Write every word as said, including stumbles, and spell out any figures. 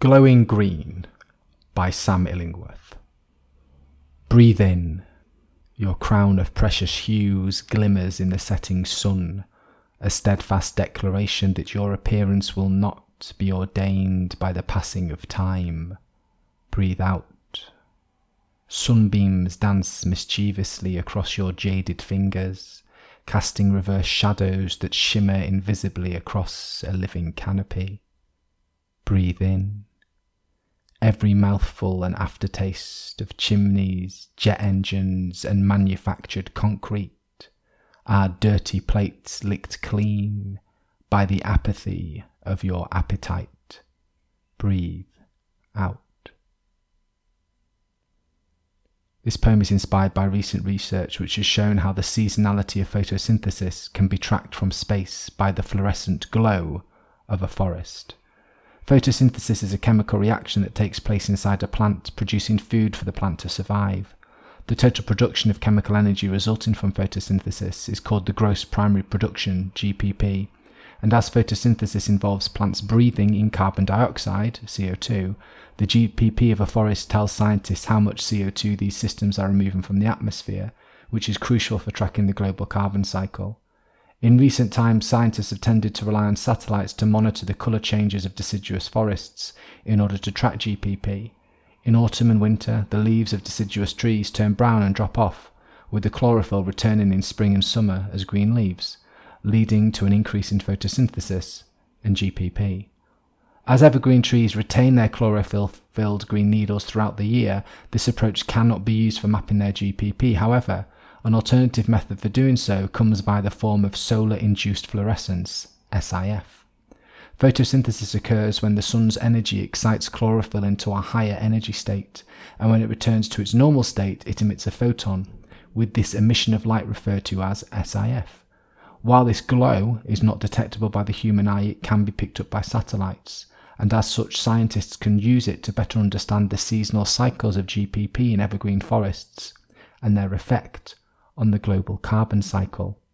Glowing Green by Sam Illingworth. Breathe in. Your crown of precious hues glimmers in the setting sun, a steadfast declaration that your appearance will not be ordained by the passing of time. Breathe out. Sunbeams dance mischievously across your jaded fingers, casting reverse shadows that shimmer invisibly across a living canopy. Breathe in. Every mouthful an aftertaste of chimneys, jet engines and manufactured concrete, our dirty plates licked clean by the apathy of your appetite. Breathe out. This poem is inspired by recent research which has shown how the seasonality of photosynthesis can be tracked from space by the fluorescent glow of a forest. Photosynthesis is a chemical reaction that takes place inside a plant, producing food for the plant to survive. The total production of chemical energy resulting from photosynthesis is called the gross primary production, G P P, and as photosynthesis involves plants breathing in carbon dioxide, C O two, the G P P of a forest tells scientists how much C O two these systems are removing from the atmosphere, which is crucial for tracking the global carbon cycle. In recent times, scientists have tended to rely on satellites to monitor the colour changes of deciduous forests in order to track G P P. In autumn and winter, the leaves of deciduous trees turn brown and drop off, with the chlorophyll returning in spring and summer as green leaves, leading to an increase in photosynthesis and G P P. As evergreen trees retain their chlorophyll-filled green needles throughout the year, this approach cannot be used for mapping their G P P. However, an alternative method for doing so comes by the form of solar-induced fluorescence, S I F. Photosynthesis occurs when the sun's energy excites chlorophyll into a higher energy state, and when it returns to its normal state, it emits a photon, with this emission of light referred to as S I F. While this glow is not detectable by the human eye, it can be picked up by satellites, and as such scientists can use it to better understand the seasonal cycles of G P P in evergreen forests and their effect on the global carbon cycle.